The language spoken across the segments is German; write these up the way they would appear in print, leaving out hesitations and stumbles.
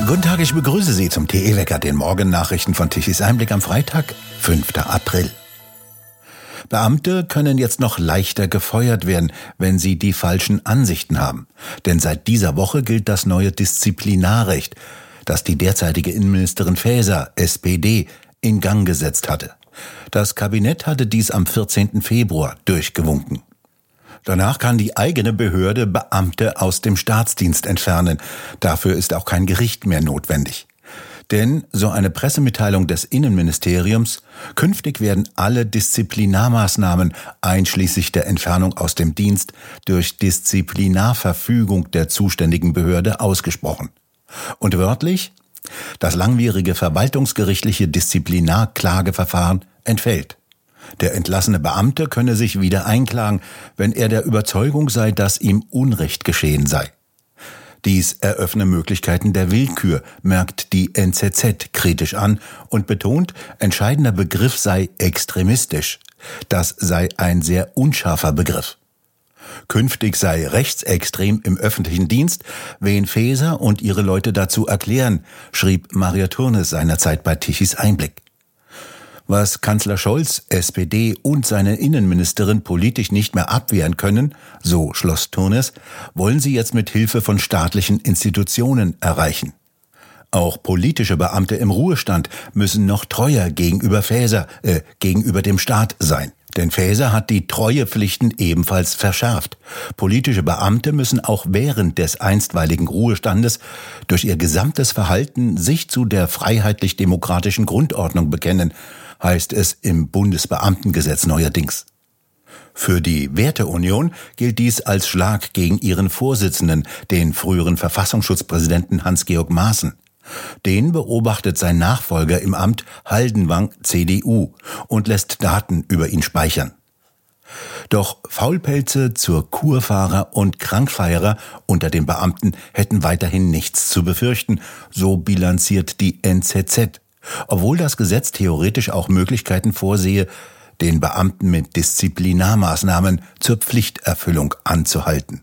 Guten Tag, ich begrüße Sie zum TE-Wecker, den Morgennachrichten von Tichys Einblick am Freitag, 5. April. Beamte können jetzt noch leichter gefeuert werden, wenn sie die falschen Ansichten haben. Denn seit dieser Woche gilt das neue Disziplinarrecht, das die derzeitige Innenministerin Faeser, SPD, in Gang gesetzt hatte. Das Kabinett hatte dies am 14. Februar durchgewunken. Danach kann die eigene Behörde Beamte aus dem Staatsdienst entfernen. Dafür ist auch kein Gericht mehr notwendig. Denn, so eine Pressemitteilung des Innenministeriums, künftig werden alle Disziplinarmaßnahmen einschließlich der Entfernung aus dem Dienst durch Disziplinarverfügung der zuständigen Behörde ausgesprochen. Und wörtlich: Das langwierige verwaltungsgerichtliche Disziplinarklageverfahren entfällt. Der entlassene Beamte könne sich wieder einklagen, wenn er der Überzeugung sei, dass ihm Unrecht geschehen sei. Dies eröffne Möglichkeiten der Willkür, merkt die NZZ kritisch an und betont, entscheidender Begriff sei extremistisch. Das sei ein sehr unscharfer Begriff. Künftig sei rechtsextrem im öffentlichen Dienst, wen Faeser und ihre Leute dazu erklären, schrieb Maria Turnes seinerzeit bei Tichys Einblick. Was Kanzler Scholz, SPD und seine Innenministerin politisch nicht mehr abwehren können, so schloss Turnes, wollen sie jetzt mit Hilfe von staatlichen Institutionen erreichen. Auch politische Beamte im Ruhestand müssen noch treuer gegenüber gegenüber dem Staat sein. Denn Faeser hat die Treuepflichten ebenfalls verschärft. Politische Beamte müssen auch während des einstweiligen Ruhestandes durch ihr gesamtes Verhalten sich zu der freiheitlich-demokratischen Grundordnung bekennen, heißt es im Bundesbeamtengesetz neuerdings. Für die Werteunion gilt dies als Schlag gegen ihren Vorsitzenden, den früheren Verfassungsschutzpräsidenten Hans-Georg Maaßen. Den beobachtet sein Nachfolger im Amt Haldenwang, CDU, und lässt Daten über ihn speichern. Doch Faulpelze zur Kurfahrer und Krankfeierer unter den Beamten hätten weiterhin nichts zu befürchten, so bilanziert die NZZ. Obwohl das Gesetz theoretisch auch Möglichkeiten vorsehe, den Beamten mit Disziplinarmaßnahmen zur Pflichterfüllung anzuhalten.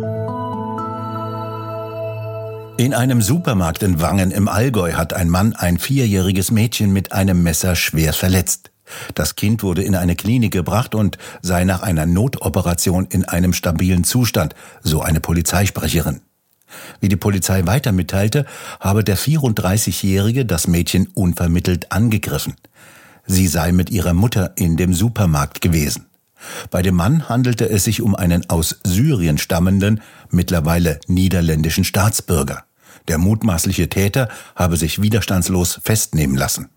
In einem Supermarkt in Wangen im Allgäu hat ein Mann ein 4-jähriges Mädchen mit einem Messer schwer verletzt. Das Kind wurde in eine Klinik gebracht und sei nach einer Notoperation in einem stabilen Zustand, so eine Polizeisprecherin. Wie die Polizei weiter mitteilte, habe der 34-Jährige das Mädchen unvermittelt angegriffen. Sie sei mit ihrer Mutter in dem Supermarkt gewesen. Bei dem Mann handelte es sich um einen aus Syrien stammenden, mittlerweile niederländischen Staatsbürger. Der mutmaßliche Täter habe sich widerstandslos festnehmen lassen.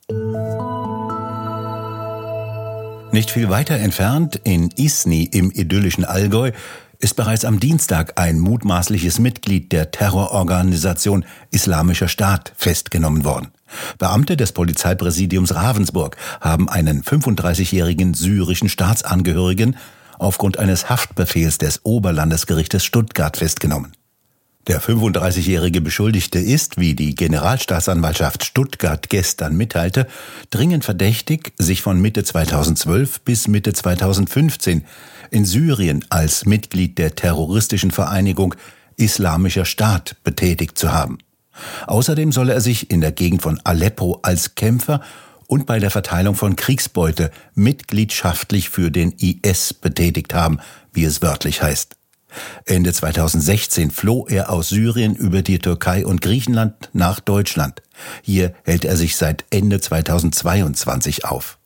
Nicht viel weiter entfernt, in Isny im idyllischen Allgäu, ist bereits am Dienstag ein mutmaßliches Mitglied der Terrororganisation Islamischer Staat festgenommen worden. Beamte des Polizeipräsidiums Ravensburg haben einen 35-jährigen syrischen Staatsangehörigen aufgrund eines Haftbefehls des Oberlandesgerichtes Stuttgart festgenommen. Der 35-jährige Beschuldigte ist, wie die Generalstaatsanwaltschaft Stuttgart gestern mitteilte, dringend verdächtig, sich von Mitte 2012 bis Mitte 2015 in Syrien als Mitglied der terroristischen Vereinigung Islamischer Staat betätigt zu haben. Außerdem solle er sich in der Gegend von Aleppo als Kämpfer und bei der Verteilung von Kriegsbeute mitgliedschaftlich für den IS betätigt haben, wie es wörtlich heißt. Ende 2016 floh er aus Syrien über die Türkei und Griechenland nach Deutschland. Hier hält er sich seit Ende 2022 auf.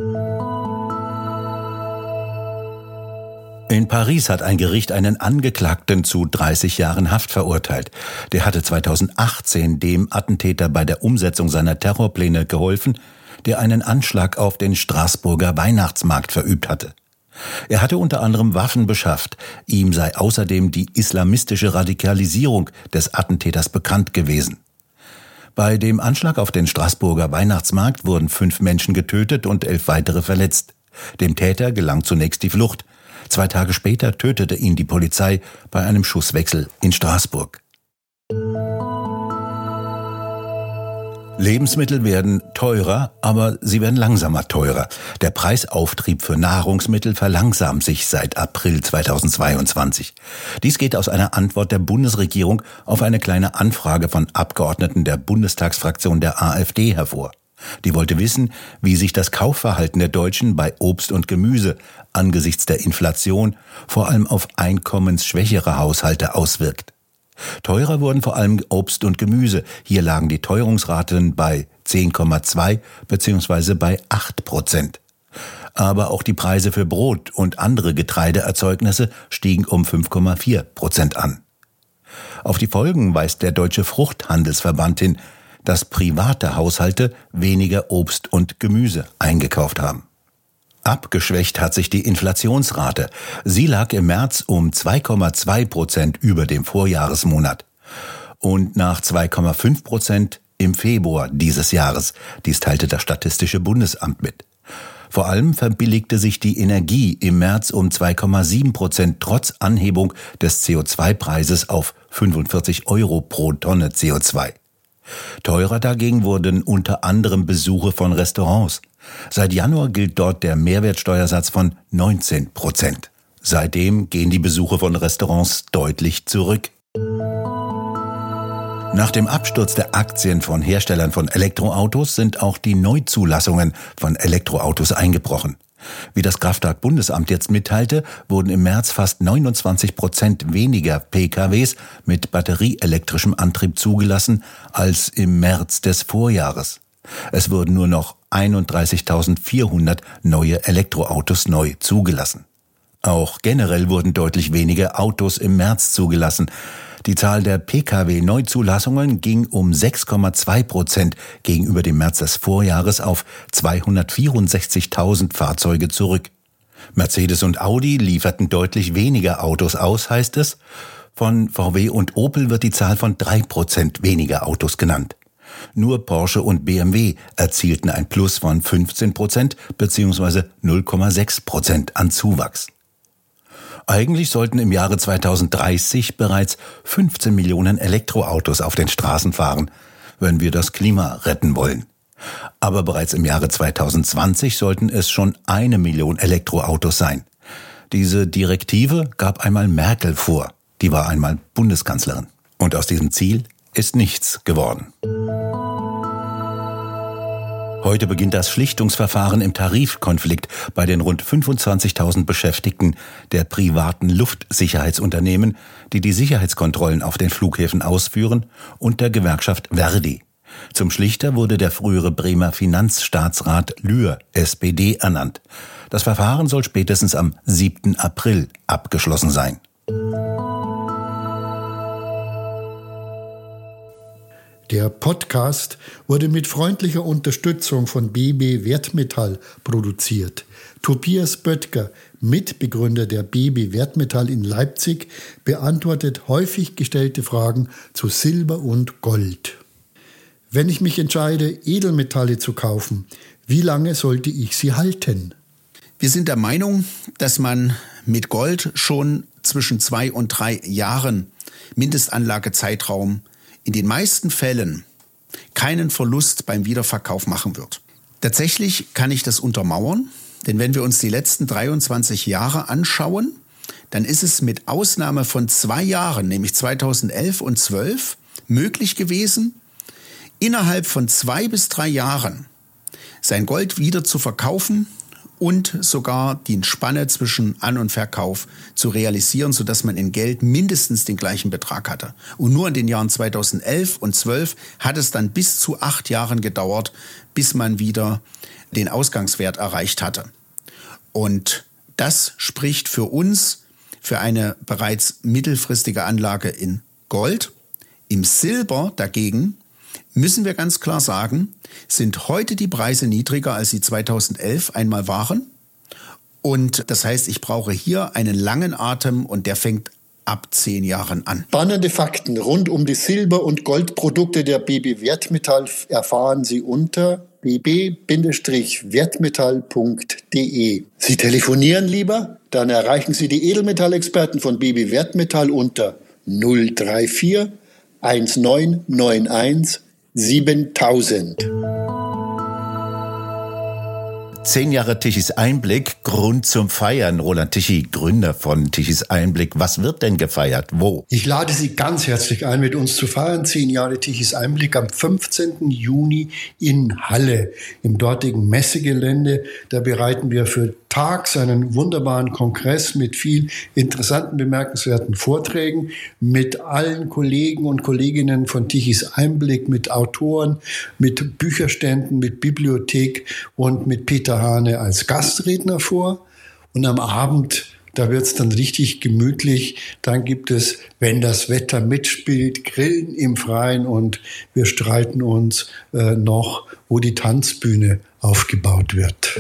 In Paris hat ein Gericht einen Angeklagten zu 30 Jahren Haft verurteilt. Der hatte 2018 dem Attentäter bei der Umsetzung seiner Terrorpläne geholfen, der einen Anschlag auf den Straßburger Weihnachtsmarkt verübt hatte. Er hatte unter anderem Waffen beschafft. Ihm sei außerdem die islamistische Radikalisierung des Attentäters bekannt gewesen. Bei dem Anschlag auf den Straßburger Weihnachtsmarkt wurden 5 Menschen getötet und 11 weitere verletzt. Dem Täter gelang zunächst die Flucht. 2 Tage später tötete ihn die Polizei bei einem Schusswechsel in Straßburg. Lebensmittel werden teurer, aber sie werden langsamer teurer. Der Preisauftrieb für Nahrungsmittel verlangsamt sich seit April 2022. Dies geht aus einer Antwort der Bundesregierung auf eine kleine Anfrage von Abgeordneten der Bundestagsfraktion der AfD hervor. Die wollte wissen, wie sich das Kaufverhalten der Deutschen bei Obst und Gemüse angesichts der Inflation vor allem auf einkommensschwächere Haushalte auswirkt. Teurer wurden vor allem Obst und Gemüse. Hier lagen die Teuerungsraten bei 10,2 bzw. bei 8%. Aber auch die Preise für Brot und andere Getreideerzeugnisse stiegen um 5,4% an. Auf die Folgen weist der Deutsche Fruchthandelsverband hin, dass private Haushalte weniger Obst und Gemüse eingekauft haben. Abgeschwächt hat sich die Inflationsrate. Sie lag im März um 2,2% über dem Vorjahresmonat und nach 2,5% im Februar dieses Jahres. Dies teilte das Statistische Bundesamt mit. Vor allem verbilligte sich die Energie im März um 2,7% trotz Anhebung des CO2-Preises auf 45 Euro pro Tonne CO2. Teurer dagegen wurden unter anderem Besuche von Restaurants. Seit Januar gilt dort der Mehrwertsteuersatz von 19%. Seitdem gehen die Besuche von Restaurants deutlich zurück. Nach dem Absturz der Aktien von Herstellern von Elektroautos sind auch die Neuzulassungen von Elektroautos eingebrochen. Wie das Kraftwerk-Bundesamt jetzt mitteilte, wurden im März fast 29% weniger PKWs mit batterieelektrischem Antrieb zugelassen als im März des Vorjahres. Es wurden nur noch 31.400 neue Elektroautos neu zugelassen. Auch generell wurden deutlich weniger Autos im März zugelassen. Die Zahl der Pkw-Neuzulassungen ging um 6,2% gegenüber dem März des Vorjahres auf 264.000 Fahrzeuge zurück. Mercedes und Audi lieferten deutlich weniger Autos aus, heißt es. Von VW und Opel wird die Zahl von 3% weniger Autos genannt. Nur Porsche und BMW erzielten ein Plus von 15% bzw. 0,6% an Zuwachs. Eigentlich sollten im Jahre 2030 bereits 15 Millionen Elektroautos auf den Straßen fahren, wenn wir das Klima retten wollen. Aber bereits im Jahre 2020 sollten es schon 1 Million Elektroautos sein. Diese Direktive gab einmal Merkel vor. Die war einmal Bundeskanzlerin. Und aus diesem Ziel ist nichts geworden. Heute beginnt das Schlichtungsverfahren im Tarifkonflikt bei den rund 25.000 Beschäftigten der privaten Luftsicherheitsunternehmen, die die Sicherheitskontrollen auf den Flughäfen ausführen, und der Gewerkschaft ver.di. Zum Schlichter wurde der frühere Bremer Finanzstaatsrat Lühr, SPD, ernannt. Das Verfahren soll spätestens am 7. April abgeschlossen sein. Der Podcast wurde mit freundlicher Unterstützung von BB Wertmetall produziert. Tobias Böttger, Mitbegründer der BB Wertmetall in Leipzig, beantwortet häufig gestellte Fragen zu Silber und Gold. Wenn ich mich entscheide, Edelmetalle zu kaufen, wie lange sollte ich sie halten? Wir sind der Meinung, dass man mit Gold schon zwischen 2 und 3 Jahren Mindestanlagezeitraum in den meisten Fällen keinen Verlust beim Wiederverkauf machen wird. Tatsächlich kann ich das untermauern, denn wenn wir uns die letzten 23 Jahre anschauen, dann ist es mit Ausnahme von 2 Jahren, nämlich 2011 und 2012, möglich gewesen, innerhalb von 2 bis 3 Jahren sein Gold wieder zu verkaufen und sogar die Spanne zwischen An- und Verkauf zu realisieren, sodass man in Geld mindestens den gleichen Betrag hatte. Und nur in den Jahren 2011 und 2012 hat es dann bis zu 8 Jahren gedauert, bis man wieder den Ausgangswert erreicht hatte. Und das spricht für uns für eine bereits mittelfristige Anlage in Gold. Im Silber dagegen müssen wir ganz klar sagen, sind heute die Preise niedriger, als sie 2011 einmal waren. Und das heißt, ich brauche hier einen langen Atem und der fängt ab 10 Jahren an. Spannende Fakten rund um die Silber- und Goldprodukte der BB Wertmetall erfahren Sie unter bb-wertmetall.de. Sie telefonieren lieber? Dann erreichen Sie die Edelmetallexperten von BB Wertmetall unter 034 1991 7000. 10 Jahre Tichys Einblick, Grund zum Feiern. Roland Tichy, Gründer von Tichys Einblick. Was wird denn gefeiert? Wo? Ich lade Sie ganz herzlich ein, mit uns zu feiern. 10 Jahre Tichys Einblick am 15. Juni in Halle, im dortigen Messegelände. Da bereiten wir für tags einen wunderbaren Kongress mit viel interessanten, bemerkenswerten Vorträgen, mit allen Kollegen und Kolleginnen von Tichys Einblick, mit Autoren, mit Bücherständen, mit Bibliothek und mit Peter Hane als Gastredner vor. Und am Abend, da wird es dann richtig gemütlich. Dann gibt es, wenn das Wetter mitspielt, Grillen im Freien und wir streiten uns noch, wo die Tanzbühne aufgebaut wird.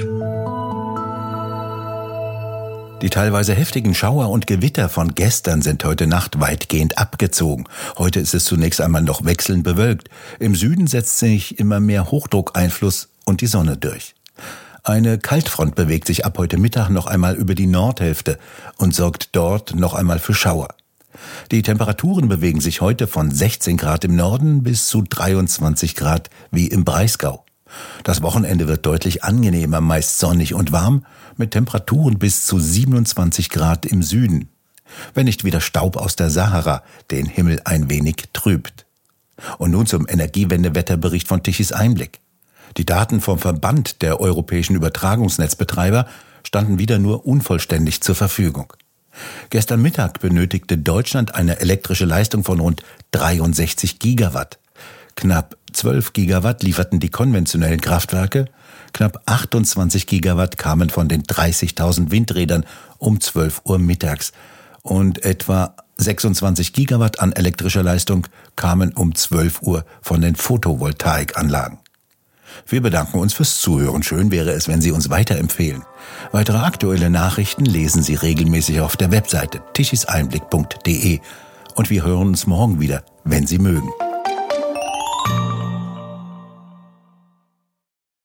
Die teilweise heftigen Schauer und Gewitter von gestern sind heute Nacht weitgehend abgezogen. Heute ist es zunächst einmal noch wechselnd bewölkt. Im Süden setzt sich immer mehr Hochdruckeinfluss und die Sonne durch. Eine Kaltfront bewegt sich ab heute Mittag noch einmal über die Nordhälfte und sorgt dort noch einmal für Schauer. Die Temperaturen bewegen sich heute von 16 Grad im Norden bis zu 23 Grad wie im Breisgau. Das Wochenende wird deutlich angenehmer, meist sonnig und warm, mit Temperaturen bis zu 27 Grad im Süden. Wenn nicht wieder Staub aus der Sahara den Himmel ein wenig trübt. Und nun zum Energiewendewetterbericht von Tichys Einblick. Die Daten vom Verband der europäischen Übertragungsnetzbetreiber standen wieder nur unvollständig zur Verfügung. Gestern Mittag benötigte Deutschland eine elektrische Leistung von rund 63 Gigawatt. Knapp 12 Gigawatt lieferten die konventionellen Kraftwerke, knapp 28 Gigawatt kamen von den 30.000 Windrädern um 12 Uhr mittags und etwa 26 Gigawatt an elektrischer Leistung kamen um 12 Uhr von den Photovoltaikanlagen. Wir bedanken uns fürs Zuhören. Schön wäre es, wenn Sie uns weiterempfehlen. Weitere aktuelle Nachrichten lesen Sie regelmäßig auf der Webseite tichiseinblick.de und wir hören uns morgen wieder, wenn Sie mögen.